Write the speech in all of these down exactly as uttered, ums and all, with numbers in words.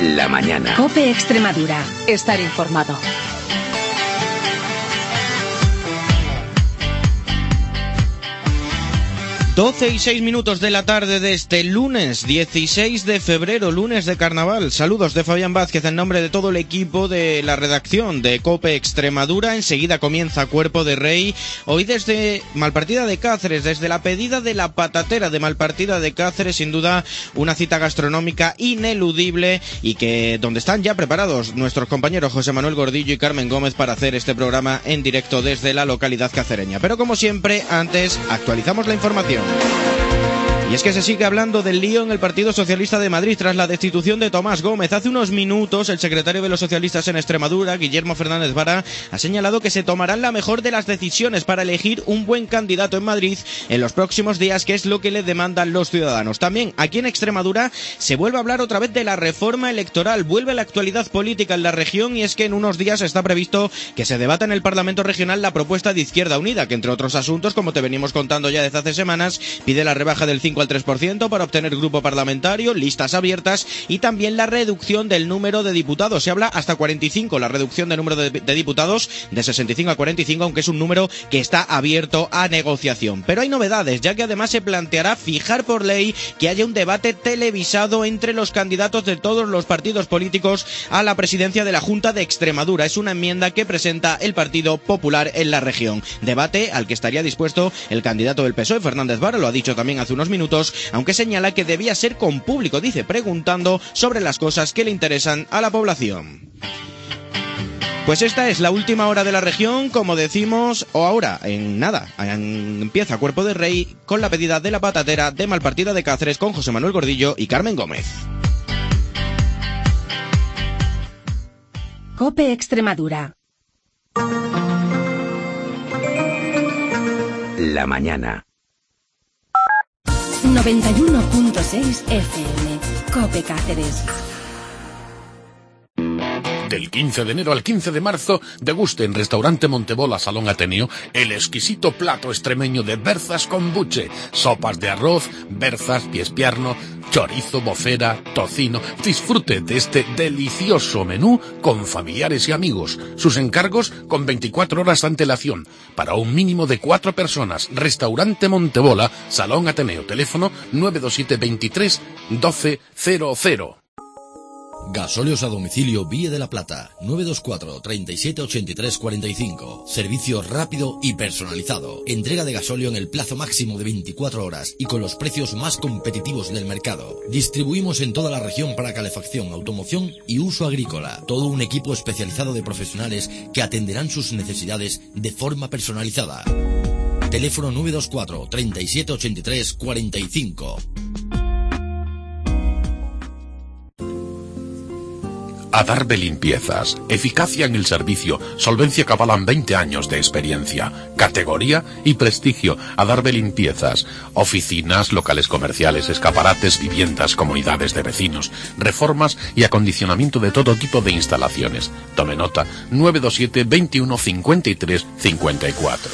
La mañana. COPE Extremadura. Estar informado. doce y seis minutos de la tarde de este lunes dieciséis de febrero, lunes de carnaval. Saludos de Fabián Vázquez en nombre de todo el equipo de la redacción de COPE Extremadura. Enseguida comienza Cuerpo de Rey. Hoy desde Malpartida de Cáceres, desde la pedida de la patatera de Malpartida de Cáceres, sin duda una cita gastronómica ineludible y que donde están ya preparados nuestros compañeros José Manuel Gordillo y Carmen Gómez para hacer este programa en directo desde la localidad cacereña. Pero como siempre, antes actualizamos la información. Y es que se sigue hablando del lío en el Partido Socialista de Madrid tras la destitución de Tomás Gómez. Hace unos minutos el secretario de los socialistas en Extremadura, Guillermo Fernández Vara, ha señalado que se tomarán la mejor de las decisiones para elegir un buen candidato en Madrid en los próximos días, que es lo que le demandan los ciudadanos. También aquí en Extremadura se vuelve a hablar otra vez de la reforma electoral. Vuelve la actualidad política en la región y es que en unos días está previsto que se debata en el Parlamento Regional la propuesta de Izquierda Unida, que entre otros asuntos, como te venimos contando ya desde hace semanas, pide la rebaja del cinco al tres por ciento para obtener grupo parlamentario, listas abiertas y también la reducción del número de diputados. Se habla hasta cuarenta y cinco, la reducción del número de, de diputados de sesenta y cinco a cuarenta y cinco, aunque es un número que está abierto a negociación. Pero hay novedades, ya que además se planteará fijar por ley que haya un debate televisado entre los candidatos de todos los partidos políticos a la presidencia de la Junta de Extremadura. Es una enmienda que presenta el Partido Popular en la región. Debate al que estaría dispuesto el candidato del P S O E, Fernández Vara, lo ha dicho también hace unos minutos, aunque señala que debía ser con público, dice, preguntando sobre las cosas que le interesan a la población. Pues esta es la última hora de la región, como decimos, o ahora, en nada, en, empieza Cuerpo de Rey con la pedida de la patatera de Malpartida de Cáceres con José Manuel Gordillo y Carmen Gómez. COPE Extremadura. La mañana. noventa y uno punto seis F M. COPE Cáceres. Del quince de enero al quince de marzo, deguste en Restaurante Montebola Salón Ateneo el exquisito plato extremeño de berzas con buche, sopas de arroz, berzas, piespierno, chorizo, bofera, tocino. Disfrute de este delicioso menú con familiares y amigos. Sus encargos con veinticuatro horas de antelación. Para un mínimo de cuatro personas. Restaurante Montebola Salón Ateneo. Teléfono nueve dos siete veintitrés doce cero cero. Gasóleos a domicilio Vía de la Plata, nueve dos cuatro, treinta y siete, ochenta y tres, cuarenta y cinco. Servicio rápido y personalizado. Entrega de gasóleo en el plazo máximo de veinticuatro horas y con los precios más competitivos del mercado. Distribuimos en toda la región para calefacción, automoción y uso agrícola. Todo un equipo especializado de profesionales que atenderán sus necesidades de forma personalizada. Teléfono nueve dos cuatro, treinta y siete, ochenta y tres, cuarenta y cinco. Adarve Limpiezas. Eficacia en el servicio. Solvencia que avalan veinte años de experiencia. Categoría y prestigio. Adarve Limpiezas. Oficinas, locales comerciales, escaparates, viviendas, comunidades de vecinos, reformas y acondicionamiento de todo tipo de instalaciones. Tome nota. nueve dos siete, veintiuno, cincuenta y tres, cincuenta y cuatro.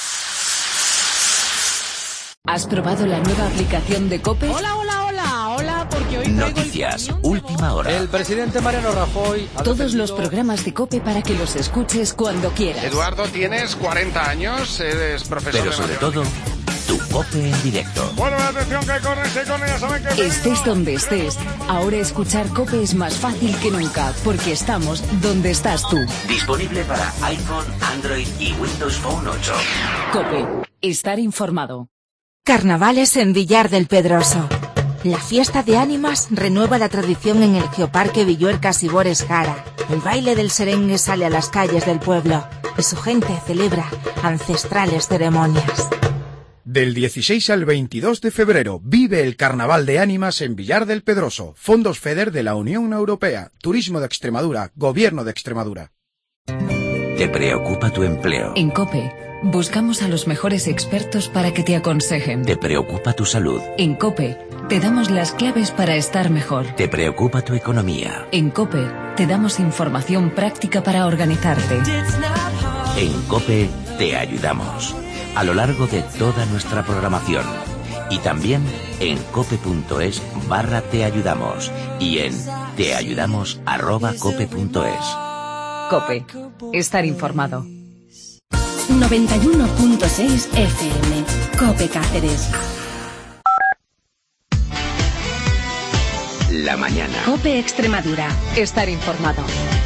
¿Has probado la nueva aplicación de COPE? Hola, hola, hola, hola, porque hoy Noticias, última hora. El presidente Mariano Rajoy... Todos los programas de COPE para que los escuches cuando quieras. Eduardo, tienes cuarenta años, eres profesor Pero de sobre todo, tu COPE en directo. Bueno, atención, que corre, se corre, ya saben que... Estés donde estés, ahora escuchar COPE es más fácil que nunca, porque estamos donde estás tú. Disponible para iPhone, Android y Windows Phone ocho. COPE, estar informado. Carnavales en Villar del Pedroso. La fiesta de ánimas renueva la tradición en el Geoparque Villuercas y Bores Jara. El baile del serengue sale a las calles del pueblo y su gente celebra ancestrales ceremonias. Del dieciséis al veintidós de febrero, vive el Carnaval de Ánimas en Villar del Pedroso. Fondos FEDER de la Unión Europea. Turismo de Extremadura. Gobierno de Extremadura. ¿Te preocupa tu empleo? En COPE, buscamos a los mejores expertos para que te aconsejen. ¿Te preocupa tu salud? En COPE, te damos las claves para estar mejor. ¿Te preocupa tu economía? En COPE, te damos información práctica para organizarte. En COPE, te ayudamos. A lo largo de toda nuestra programación. Y también en cope.es barra te ayudamos y en teayudamos arroba cope.es. Cope, estar informado. noventa y uno punto seis F M, Cope Cáceres. La mañana. Cope Extremadura, estar informado.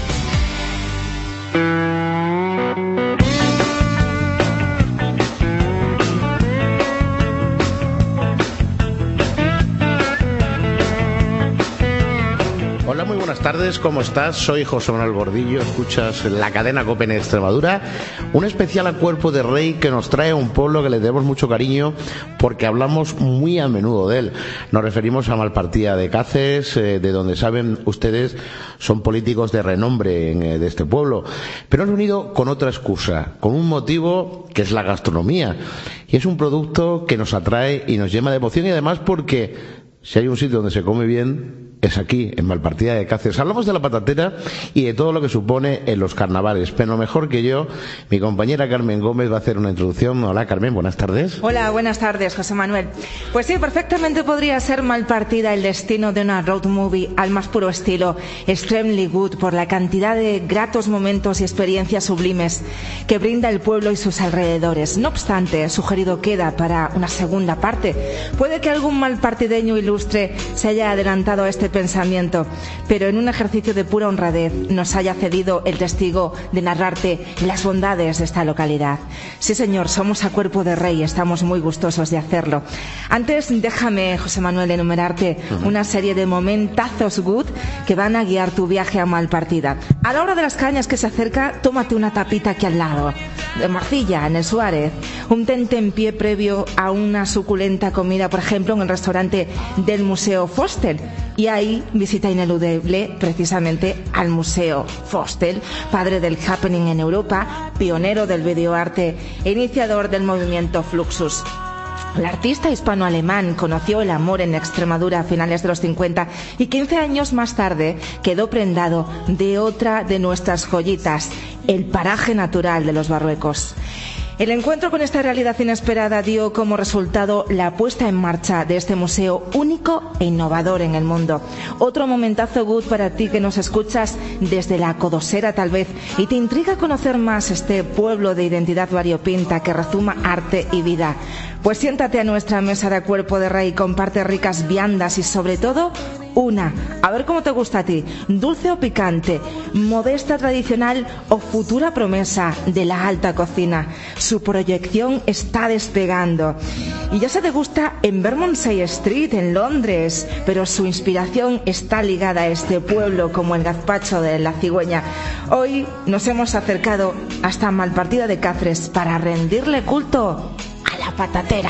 Hola, muy buenas tardes, ¿cómo estás? Soy José Manuel Gordillo, escuchas la cadena COPE en Extremadura, un especial a Cuerpo de Rey que nos trae a un pueblo que le debemos mucho cariño porque hablamos muy a menudo de él. Nos referimos a Malpartida de Cáceres, eh, de donde saben ustedes son políticos de renombre en, eh, de este pueblo, pero han unido con otra excusa, con un motivo que es la gastronomía, y es un producto que nos atrae y nos llena de emoción, y además porque si hay un sitio donde se come bien es aquí, en Malpartida de Cáceres. Hablamos de la patatera y de todo lo que supone en los carnavales, pero mejor que yo, mi compañera Carmen Gómez va a hacer una introducción. Hola, Carmen, buenas tardes. Hola, buenas tardes, José Manuel. Pues sí, perfectamente podría ser Malpartida el destino de una road movie al más puro estilo Extremely Good, por la cantidad de gratos momentos y experiencias sublimes que brinda el pueblo y sus alrededores. No obstante, sugerido queda para una segunda parte. Puede que algún malpartideño ilustre se haya adelantado a este pensamiento, pero en un ejercicio de pura honradez nos haya cedido el testigo de narrarte las bondades de esta localidad. Sí, señor, somos a Cuerpo de Rey, estamos muy gustosos de hacerlo. Antes, déjame, José Manuel, enumerarte uh-huh. una serie de momentazos good que van a guiar tu viaje a Malpartida. A la hora de las cañas que se acerca, tómate una tapita aquí al lado, de morcilla, en el Suárez, un tentempié previo a una suculenta comida, por ejemplo, en el restaurante del Museo Fostel. Y ahí visita ineludible precisamente al Museo Fostel, padre del happening en Europa, pionero del videoarte e iniciador del movimiento Fluxus. El artista hispano-alemán conoció el amor en Extremadura a finales de los cincuenta y quince años más tarde quedó prendado de otra de nuestras joyitas, el paraje natural de los Barruecos. El encuentro con esta realidad inesperada dio como resultado la puesta en marcha de este museo único e innovador en el mundo. Otro momentazo good para ti que nos escuchas desde la Codosera tal vez y te intriga conocer más este pueblo de identidad variopinta que rezuma arte y vida. Pues siéntate a nuestra mesa de Cuerpo de Rey, comparte ricas viandas y sobre todo una, a ver cómo te gusta a ti, dulce o picante, modesta, tradicional o futura promesa de la alta cocina. Su proyección está despegando y ya se degusta en Bermondsey Street en Londres, pero su inspiración está ligada a este pueblo como el gazpacho de la cigüeña. Hoy nos hemos acercado hasta Malpartida de Cáceres para rendirle culto a la patatera.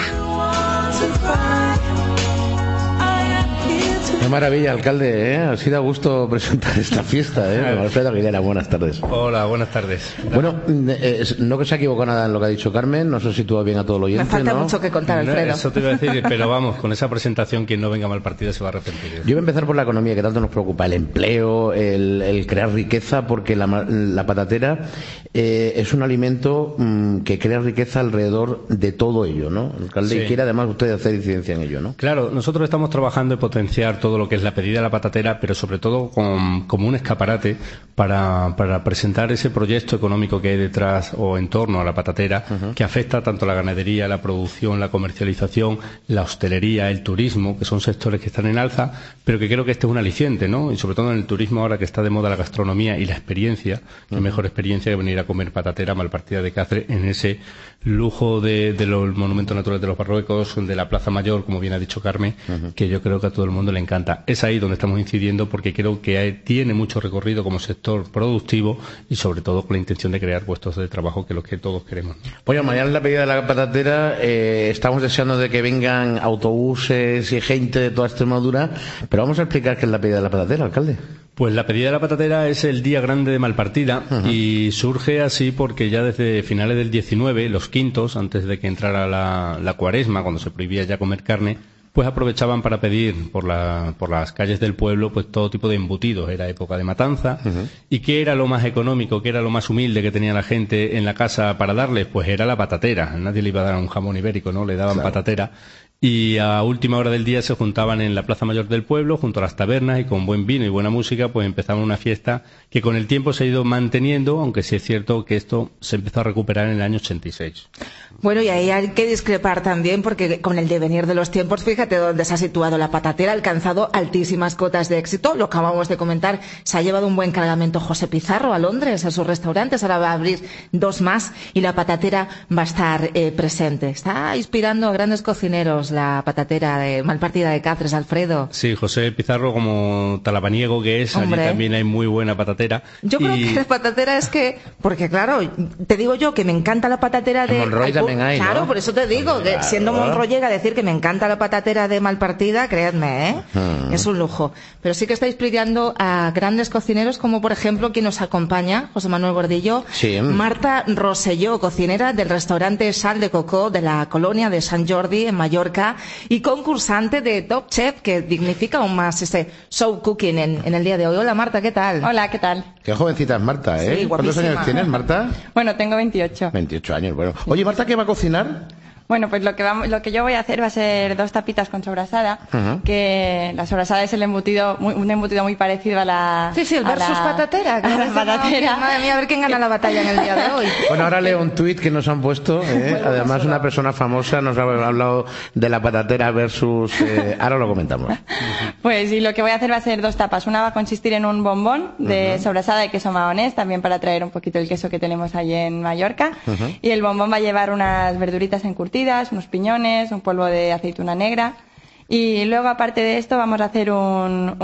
Qué maravilla, alcalde, ¿eh? Ha sido a gusto presentar esta fiesta, ¿eh? Alfredo Aguilera, buenas tardes. Hola, buenas tardes. Bueno, eh, no que se ha equivocado nada en lo que ha dicho Carmen, no sé si tú bien a todo lo oyente, Me falta ¿no? mucho que contar, Alfredo. No, eso te iba a decir, pero vamos, con esa presentación, quien no venga a Malpartida se va a arrepentir. Yo voy a empezar por la economía, que tanto nos preocupa, el empleo, el, el crear riqueza, porque la, la patatera eh, es un alimento mmm, que crea riqueza alrededor de todo ello, ¿no? Alcalde, sí. Y quiere además usted hacer incidencia en ello, ¿no? Claro, nosotros estamos trabajando en potenciar todo lo que es la pedida de la patatera, pero sobre todo con, como un escaparate para, para presentar ese proyecto económico que hay detrás o en torno a la patatera, uh-huh. que afecta tanto a la ganadería, la producción, la comercialización, la hostelería, el turismo, que son sectores que están en alza, pero que creo que este es un aliciente, ¿no? Y sobre todo en el turismo ahora que está de moda la gastronomía y la experiencia, uh-huh. qué mejor experiencia que venir a comer patatera a Malpartida de Cáceres en ese lujo de, de los monumentos naturales de los Barruecos, de la Plaza Mayor, como bien ha dicho Carmen, uh-huh. que yo creo que a todo el mundo le encanta. Es ahí donde estamos incidiendo porque creo que hay, tiene mucho recorrido como sector productivo y sobre todo con la intención de crear puestos de trabajo, que es lo que todos queremos. Oye, mañana en la pedida de la patatera eh, estamos deseando de que vengan autobuses y gente de toda Extremadura, pero vamos a explicar qué es la pedida de la patatera, alcalde. Pues la pedida de la patatera es el día grande de Malpartida, uh-huh. y surge así porque ya desde finales del diecinueve, los quintos, antes de que entrara la, la cuaresma, cuando se prohibía ya comer carne, pues aprovechaban para pedir por, la, por las calles del pueblo pues todo tipo de embutidos. Era época de matanza. Uh-huh. ¿Y qué era lo más económico, qué era lo más humilde que tenía la gente en la casa para darles? Pues era la patatera. Nadie le iba a dar un jamón ibérico, ¿no? Le daban claro. patatera. y a última hora del día se juntaban en la Plaza Mayor del pueblo, junto a las tabernas, y con buen vino y buena música, pues empezaban una fiesta que con el tiempo se ha ido manteniendo, aunque sí es cierto que esto se empezó a recuperar en el año ochenta y seis. Bueno, y ahí hay que discrepar también, porque con el devenir de los tiempos, fíjate dónde se ha situado la patatera, ha alcanzado altísimas cotas de éxito. Lo acabamos de comentar, se ha llevado un buen cargamento José Pizarro a Londres, a sus restaurantes, ahora va a abrir dos más y la patatera va a estar eh, presente. Está inspirando a grandes cocineros la patatera de Malpartida de Cáceres, Alfredo. Sí, José Pizarro, como talabaniego que es, Hombre. allí también hay muy buena patatera. Yo creo y... que la patatera es que, porque claro, te digo yo que me encanta la patatera de... En Monroy también hay, Claro, ¿no? por eso te digo, que Claro. siendo monrollega, decir que me encanta la patatera de Malpartida, créanme, ¿eh? Hmm. Es un lujo. Pero sí que está inspirando a grandes cocineros, como por ejemplo quien nos acompaña, José Manuel Gordillo, Sí. Marta Rosselló, cocinera del restaurante Sal de Cocó de la colonia de Sant Jordi en Mallorca y concursante de Top Chef, que dignifica aún más ese show cooking en, en el día de hoy. Hola Marta, ¿qué tal? Hola, ¿qué tal? Qué jovencita es Marta, ¿eh? Sí, ¿Cuántos guapísima. años tienes, Marta? Bueno, tengo veintiocho. veintiocho años, bueno. Oye, Marta, ¿qué va a cocinar? Bueno, pues lo que vamos, lo que yo voy a hacer va a ser dos tapitas con sobrasada, Ujú. que la sobrasada es el embutido, muy- un embutido muy parecido a la... Sí, sí, el a versus la- patatera. que a la parece, no, patatera. Madre mía, a ver quién gana la batalla en el día de hoy. Bueno, ahora leo un tuit que nos han puesto. ¿eh? Además, una persona famosa nos ha hablado de la patatera versus... eh, ahora lo comentamos. Pues y lo que voy a hacer va a ser dos tapas. Una va a consistir en un bombón de sobrasada de queso mahonés, también para traer un poquito el queso que tenemos allí en Mallorca. Ujú. Y el bombón va a llevar unas verduritas encurtidas, unos piñones, un polvo de aceituna negra. Y luego, aparte de esto, vamos a hacer un,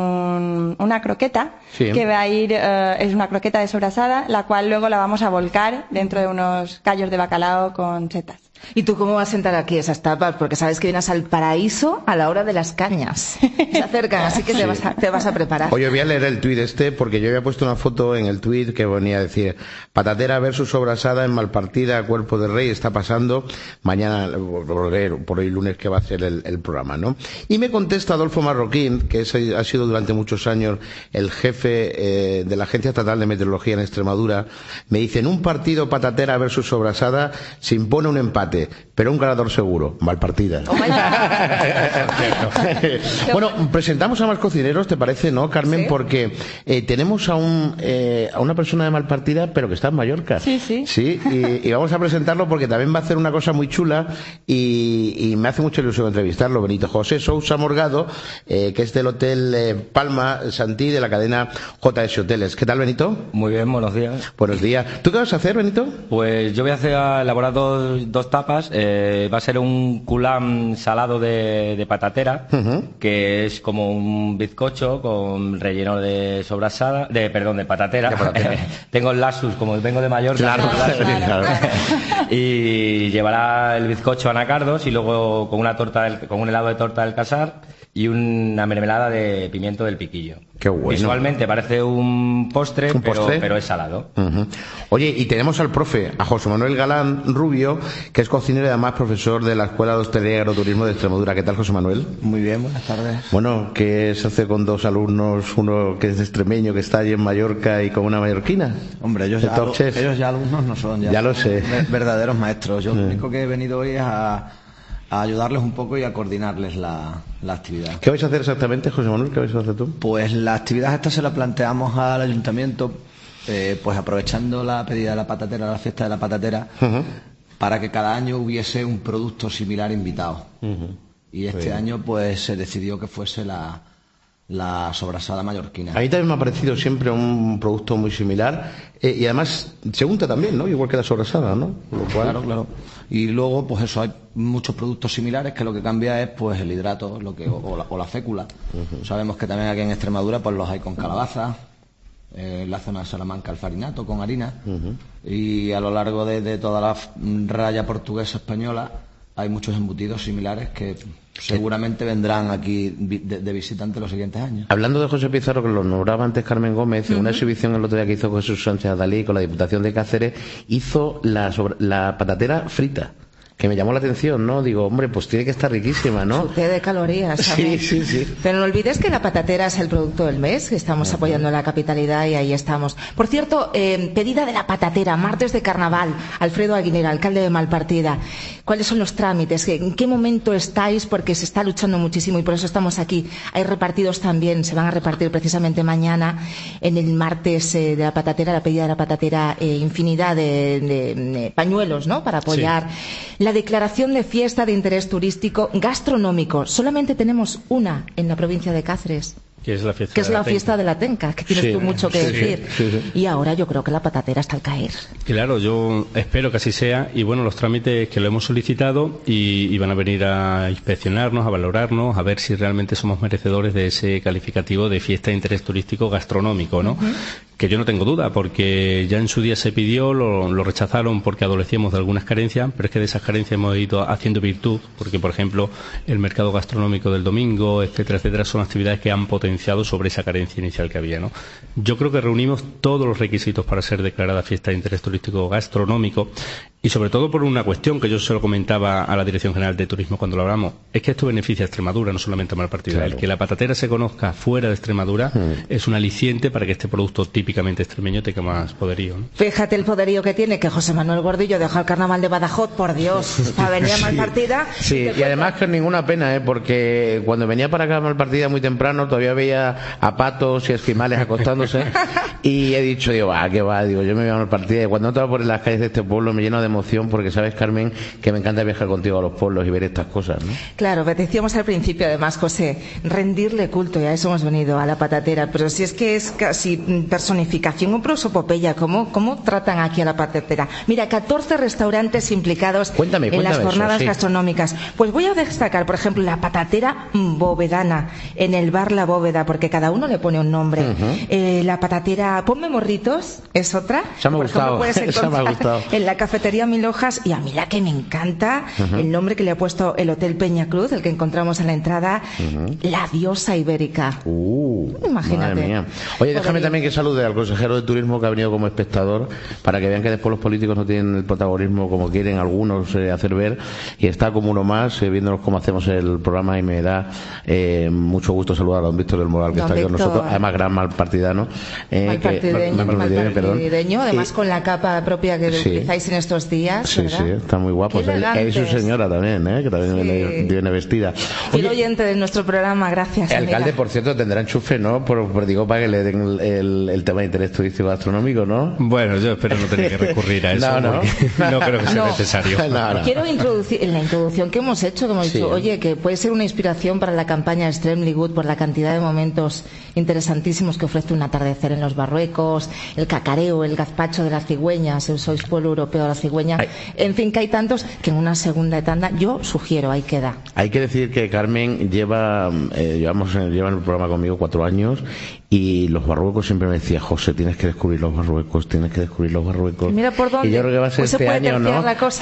un- una croqueta, Sí. que va a ir, eh, es una croqueta de sobrasada, la cual luego la vamos a volcar dentro de unos callos de bacalao con setas. ¿Y tú cómo vas a sentar aquí esas tapas? Porque sabes que vienes al paraíso a la hora de las cañas. Se acercan, así que te, vas a, te vas a preparar. Oye, voy a leer el tuit este porque yo había puesto una foto en el tuit que venía a decir patatera versus sobrasada en Malpartida, Cuerpo de Rey, está pasando mañana, por hoy, por hoy lunes que va a ser el, el programa, ¿no? Y me contesta Adolfo Marroquín, que es, ha sido durante muchos años el jefe eh, de la Agencia Estatal de Meteorología en Extremadura, me dice, en un partido patatera versus sobrasada se impone un empate, pero un ganador seguro, Malpartida. Bueno, presentamos a más cocineros, ¿te parece, no, Carmen? Sí. Porque eh, tenemos a un eh, a una persona de Malpartida, pero que está en Mallorca. Sí, sí. Sí, y, y vamos a presentarlo porque también va a hacer una cosa muy chula y, y me hace mucha ilusión entrevistarlo, Benito. José Sousa Morgado, eh, que es del Hotel eh, Palma Santí de la cadena J S Hoteles. ¿Qué tal, Benito? Muy bien, buenos días. Buenos días. ¿Tú qué vas a hacer, Benito? Pues yo voy a hacer a elaborar dos, dos tapas. Eh, va a ser un culam salado de, de patatera, Ujú. que es como un bizcocho con relleno de sobrasada, de perdón, de patatera. De patatera. Tengo el lasus, como vengo de Mallorca. Claro, tengo el lasus. claro. Y llevará el bizcocho anacardos y luego con una torta del- con un helado de torta del Casar y una mermelada de pimiento del piquillo. Qué bueno. Visualmente parece un postre, ¿Un pero, postre? pero es salado. Ujú. Oye, y tenemos al profe, a José Manuel Galán Rubio, que es cocinero y además profesor de la Escuela de Hostelería y Agroturismo de Extremadura. ¿Qué tal, José Manuel? Muy bien, buenas tardes. Bueno, ¿qué se hace con dos alumnos, uno que es extremeño, que está allí en Mallorca, y con una mallorquina? Hombre, ellos De ya, Top Chef. ellos ya alumnos no son, ya, Ya lo son sé. ver- verdaderos maestros. Yo lo Mm. único que he venido hoy es a, a ayudarles un poco y a coordinarles la, la actividad. ¿Qué vais a hacer exactamente, José Manuel? ¿Qué vais a hacer tú? Pues la actividad esta se la planteamos al ayuntamiento, eh, pues aprovechando la pedida de la patatera, la fiesta de la patatera, Ujú. para que cada año hubiese un producto similar invitado. Ujú. Y este Bien. año pues se decidió que fuese la, la sobrasada mallorquina. A mí también me ha parecido siempre un producto muy similar eh, y además se unta también, ¿no? Igual que la sobrasada, ¿no? Lo cual... Claro, claro. Y luego, pues eso, hay muchos productos similares que lo que cambia es pues el hidrato lo que, o, o la, o la fécula. Ujú. Sabemos que también aquí en Extremadura pues los hay con calabaza, eh, en la zona de Salamanca el farinato con harina, Ujú. y a lo largo de, de toda la f- raya portuguesa española hay muchos embutidos similares que seguramente vendrán aquí vi- de, de visitante los siguientes años. Hablando de José Pizarro, que lo nombraba antes Carmen Gómez, en una Ujú. exhibición el otro día que hizo Jesús Sánchez Adalí con la Diputación de Cáceres, hizo la, sobre- la patatera frita. que me llamó la atención, ¿no? Digo, hombre, pues tiene que estar riquísima, ¿no? Chute de calorías, ¿sabes? Sí, sí, sí. Pero no olvides que la patatera es el producto del mes, que estamos apoyando la capitalidad y ahí estamos. Por cierto, eh, pedida de la patatera, martes de carnaval, Alfredo Aguilera, alcalde de Malpartida. ¿Cuáles son los trámites? ¿En qué momento estáis? Porque se está luchando muchísimo y por eso estamos aquí. Hay repartidos también, se van a repartir precisamente mañana en el martes eh, de la patatera, la pedida de la patatera, eh, infinidad de, de, de pañuelos, ¿no? Para apoyar. Sí. La declaración de fiesta de interés turístico gastronómico. Solamente tenemos una en la provincia de Cáceres. Que es la fiesta, que es de, la la fiesta de la Tenca, que tienes sí, tú mucho que sí, decir. Sí, sí. Y ahora yo creo que la patatera está al caer. Claro, yo espero que así sea. Y bueno, los trámites que lo hemos solicitado y, y van a venir a inspeccionarnos, a valorarnos, a ver si realmente somos merecedores de ese calificativo de fiesta de interés turístico gastronómico, ¿no? Uh-huh. Que yo no tengo duda, porque ya en su día se pidió, lo, lo rechazaron porque adolecíamos de algunas carencias, pero es que de esas carencias hemos ido haciendo virtud, porque, por ejemplo, el mercado gastronómico del domingo, etcétera, etcétera, son actividades que han potenciado sobre esa carencia inicial que había, ¿no? Yo creo que reunimos todos los requisitos para ser declarada fiesta de interés turístico gastronómico, y sobre todo por una cuestión que yo se lo comentaba a la Dirección General de Turismo cuando lo hablamos, es que esto beneficia a Extremadura, no solamente a Malpartida. Claro. El que la patatera se conozca fuera de Extremadura mm. es un aliciente para que este producto típicamente extremeño tenga más poderío, ¿no? Fíjate el poderío que tiene, que José Manuel Gordillo dejó el carnaval de Badajoz, por Dios, para venir a Malpartida. Sí, y, y además con ninguna pena, ¿eh? Porque cuando venía para acá a Malpartida muy temprano todavía veía a patos y esquimales acostándose y he dicho, digo, ah, qué va, digo, yo me voy a Malpartida y cuando entro por las calles de este pueblo me lleno de emoción porque sabes, Carmen, que me encanta viajar contigo a los pueblos y ver estas cosas, ¿no? Claro, decíamos al principio, además, José, rendirle culto, y a eso hemos venido, a la patatera, pero si es que es casi personificación o prosopopeya, ¿cómo, cómo tratan aquí a la patatera? Mira, catorce restaurantes implicados cuéntame, en cuéntame las jornadas eso, sí. gastronómicas. Pues voy a destacar, por ejemplo, la patatera bovedana, en el bar La Bóveda, porque cada uno le pone un nombre. Uh-huh. Eh, la patatera, ponme morritos, es otra. Se me ha gustado, se me ha gustado. En la cafetería Mil Hojas, y a mí la que me encanta, uh-huh. el nombre que le ha puesto el Hotel Peña Cruz, el que encontramos en la entrada, uh-huh. la diosa ibérica. Uh, Imagínate. Madre mía. Oye, déjame también que salude al consejero de Turismo que ha venido como espectador, para que vean que después los políticos no tienen el protagonismo como quieren algunos eh, hacer ver, y está como uno más, eh, viéndonos cómo hacemos el programa, y me da eh, mucho gusto saludar a don Víctor del Moral, que don está Víctor. aquí con nosotros, además gran malpartidano. Eh, malpartideño, que, mal, malpartideño, además y, con la capa propia que sí, utilizáis en estos días. Sí, ¿verdad? sí, está muy guapo. Es su señora también, ¿eh? Que también sí. viene, viene vestida. Fiel oyente de nuestro programa, gracias. El amiga. alcalde, por cierto, tendrá enchufe, ¿no? Por, por digo, para que le den el, el, el tema de interés turístico gastronómico, ¿no? Bueno, yo espero no tener que recurrir a eso. no, no. no creo que sea no. necesario. No, no. Quiero introducir, en la introducción que hemos hecho, que hemos sí. dicho, oye, que puede ser una inspiración para la campaña Extremely Good por la cantidad de momentos interesantísimos que ofrece un atardecer en los Barruecos, el cacareo, el gazpacho de las cigüeñas, el sois pueblo europeo de la cigüeña, Ay. en fin, que hay tantos que en una segunda tanda yo sugiero, ahí queda. Hay que decir que Carmen lleva, eh, llevamos, lleva en el programa conmigo cuatro años y los Barruecos siempre me decía, José, tienes que descubrir los Barruecos, tienes que descubrir los Barruecos. Mira por dónde. Y yo creo que va a ser pues este se puede año, ¿no? La cosa.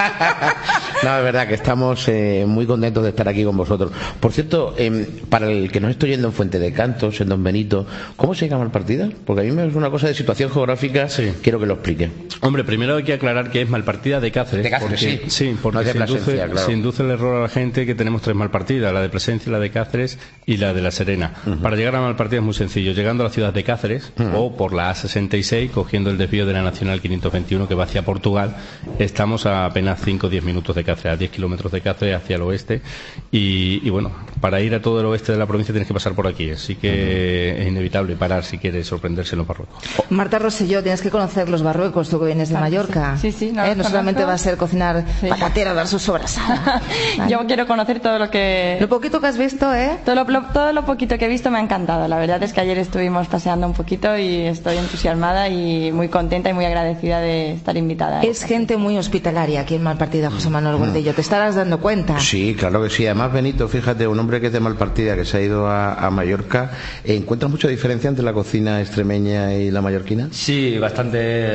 No, es verdad que estamos eh, muy contentos de estar aquí con vosotros. Por cierto, eh, para el que nos estoy yendo en Fuente de Cantos, en Don Benito, ¿cómo se llama Malpartida? Porque a mí me es una cosa de situación geográfica, sí. quiero que lo explique. Hombre, primero hay que aclarar que es Malpartida de Cáceres. De Cáceres, porque, sí. Sí, porque no se, Plasencia, induce, claro. se induce el error a la gente que tenemos tres Malpartidas, la de Plasencia, la de Cáceres y la de La Serena. Uh-huh. Para llegar a Malpartida es muy sencillo, llegando a la ciudad de Cáceres uh-huh. o por la A sesenta y seis, cogiendo el desvío de la Nacional quinientos veintiuno que va hacia Portugal, estamos a apenas cinco o diez minutos de Cáceres, a diez kilómetros de Cáceres hacia el oeste y, y bueno, para ir a todo el oeste de la provincia tienes que pasar por aquí, así que uh-huh. es inevitable parar si quieres sorprenderse en los Barruecos. Marta Rosselló, tienes que conocer los Barruecos, tú que vienes de claro, Mallorca. Sí, sí, sí no, ¿Eh? no solamente va a ser cocinar sí. patatera, dar su sobrasada. Vale. Yo quiero conocer todo lo que... Lo poquito que has visto, ¿eh? Todo lo, lo, todo lo poquito que he visto me ha encantado. La verdad es que ayer estuvimos paseando un poquito y estoy entusiasmada y muy contenta y muy agradecida de estar invitada. Es gente muy hospitalaria aquí en Malpartida, José Manuel Gordillo. ¿Te estarás dando cuenta? Sí, claro que sí. Además, Benito, fíjate, un hombre que es de Malpartida, que se ha ido a, a Mallorca, ¿encuentras mucha diferencia entre la cocina extremeña y la mallorquina? Sí, bastante...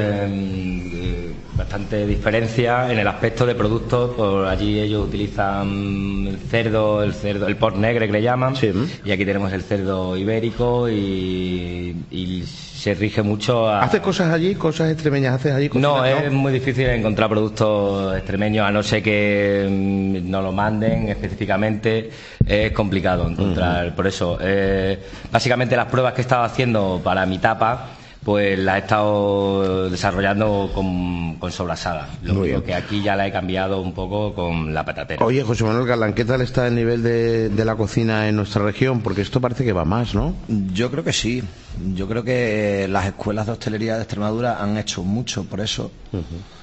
Eh, bastante diferencia en el aspecto de productos. Por allí ellos utilizan el cerdo, el cerdo, el porc negre que le llaman, sí. y aquí tenemos el cerdo ibérico y, y se rige mucho a... ¿Haces cosas allí, cosas extremeñas haces allí? No, no, es muy difícil encontrar productos extremeños, a no ser que que mm, nos lo manden específicamente es complicado encontrar. Uh-huh. Por eso, eh, básicamente las pruebas que he estado haciendo para mi tapa, pues la he estado desarrollando con, con sobrasada. Lo único que aquí ya la he cambiado un poco con la patatera. Oye, José Manuel Galán, ¿qué tal está el nivel de, de la cocina en nuestra región? Porque esto parece que va más, ¿no? Yo creo que sí. Yo creo que las escuelas de hostelería de Extremadura han hecho mucho por eso. Uh-huh.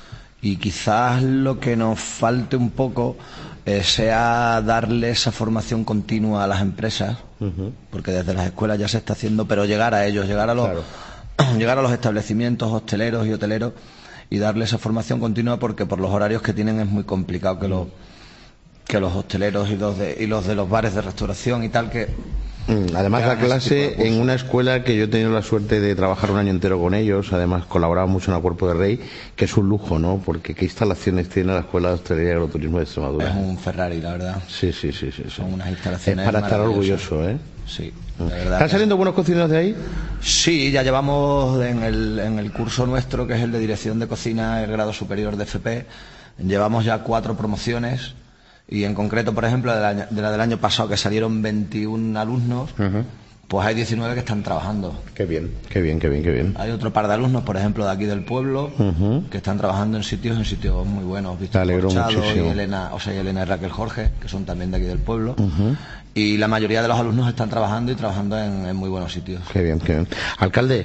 Y quizás lo que nos falte un poco eh, sea darle esa formación continua a las empresas, uh-huh. porque desde las escuelas ya se está haciendo, pero llegar a ellos, llegar a los... Claro. llegar a los establecimientos hosteleros y hoteleros y darle esa formación continua, porque por los horarios que tienen es muy complicado que los que los hosteleros y los de y los de los bares de restauración y tal que además da clase en una escuela que yo he tenido la suerte de trabajar un año entero con ellos, además colaboraba mucho en el Cuerpo de Rey, que es un lujo, ¿no? Porque qué instalaciones tiene la Escuela de Hostelería y Agroturismo de Extremadura. Es un Ferrari, la verdad. Sí, sí, sí, sí, sí. Son unas instalaciones es para estar orgulloso, ¿eh? Sí, de verdad. ¿Están saliendo buenos cocineros de ahí? Sí, ya llevamos en el, en el curso nuestro, que es el de Dirección de Cocina, el grado superior de F P, llevamos ya cuatro promociones. Y en concreto, por ejemplo, de la, de la del año pasado, que salieron veintiún alumnos, uh-huh. pues hay diecinueve que están trabajando. Qué bien, qué bien, qué bien, qué bien. Hay otro par de alumnos, por ejemplo, de aquí del pueblo, uh-huh. que están trabajando en sitios en sitios muy buenos. Víctor Corchado y Elena, o sea, y Elena y Raquel Jorge, que son también de aquí del pueblo. Uh-huh. Y la mayoría de los alumnos están trabajando y trabajando en, en muy buenos sitios. Qué bien, qué bien. Alcalde,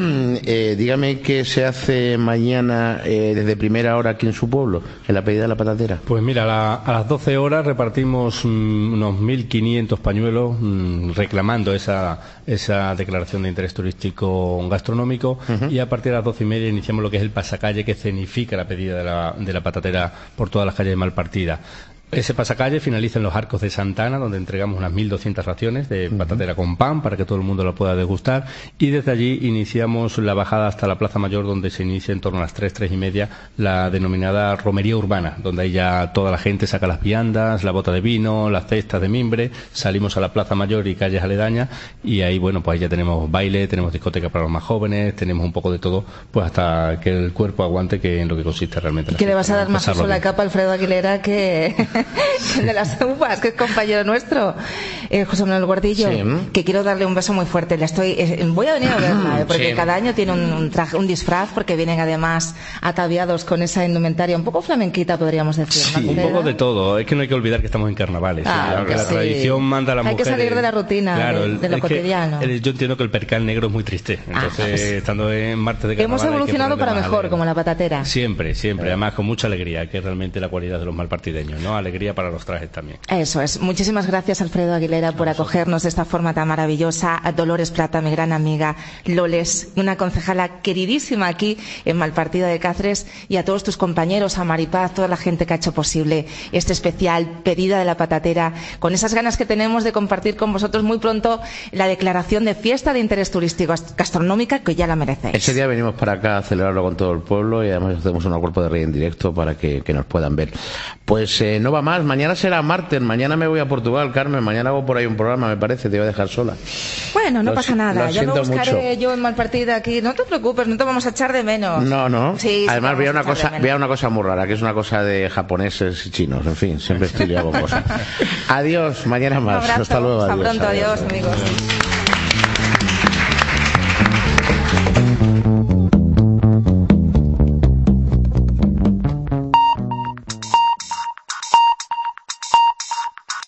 eh, dígame qué se hace mañana eh, desde primera hora aquí en su pueblo, en la pedida de la patatera. Pues mira, a, la, a las doce horas repartimos mm, unos mil quinientos pañuelos mm, reclamando esa, esa declaración de interés turístico gastronómico, uh-huh. y a partir de las doce y media iniciamos lo que es el pasacalle que escenifica la pedida de la, de la patatera por todas las calles de Malpartida. Ese pasacalle finaliza en los Arcos de Santana, donde entregamos unas mil doscientas raciones de uh-huh. patatera con pan para que todo el mundo la pueda degustar, y desde allí iniciamos la bajada hasta la Plaza Mayor, donde se inicia en torno a las tres, tres y media la denominada romería urbana, donde ahí ya toda la gente saca las viandas, la bota de vino, las cestas de mimbre, salimos a la Plaza Mayor y calles aledañas, y ahí bueno, pues ahí ya tenemos baile, tenemos discoteca para los más jóvenes, tenemos un poco de todo, pues hasta que el cuerpo aguante, que en lo que consiste realmente. ¿Y que le vas a dar más uso a la capa a Alfredo Aguilera que... de las uvas, que es compañero nuestro, eh, José Manuel Gordillo, sí. que quiero darle un beso muy fuerte. Le estoy, eh, voy a venir a verla, eh, porque sí. cada año tiene un, un, traje, un disfraz, porque vienen además ataviados con esa indumentaria un poco flamenquita, podríamos decir. Sí, ¿no? Un poco de todo. Es que no hay que olvidar que estamos en carnavales. Ah, ¿sí? Aunque la sí. tradición manda a la mujer. Hay que salir de la rutina, claro, de, de lo cotidiano. El, yo entiendo que el percal negro es muy triste. Entonces, ah, pues, estando en martes de carnaval, hemos evolucionado para mejor, alegre. Como la patatera. Siempre, siempre. Además, con mucha alegría, que es realmente la cualidad de los malpartideños, ¿no? Alegría para los trajes también. Eso es. Muchísimas gracias, Alfredo Aguilera, por acogernos de esta forma tan maravillosa. A Dolores Plata, mi gran amiga, Loles, una concejala queridísima aquí en Malpartida de Cáceres, y a todos tus compañeros, a Maripaz, toda la gente que ha hecho posible este especial Pedida de la Patatera, con esas ganas que tenemos de compartir con vosotros muy pronto la declaración de fiesta de interés turístico gastronómica, que ya la merecéis. Ese día venimos para acá a celebrarlo con todo el pueblo, y además hacemos un Cuerpo de Rey en directo para que, que nos puedan ver. Pues eh, no va más. Mañana será martes. Mañana me voy a Portugal, Carmen. Mañana hago por ahí un programa, me parece. Te voy a dejar sola. Bueno, no lo, pasa nada. Ya me buscaré mucho. yo en Malpartida aquí. No te preocupes, no te vamos a echar de menos. No, no. Sí, además, sí, voy a una cosa, voy a una cosa muy rara, que es una cosa de japoneses y chinos. En fin, siempre estoy liado con cosas. Adiós. Mañana más. Un abrazo. Hasta luego. Hasta adiós, pronto. Adiós, adiós, adiós amigos.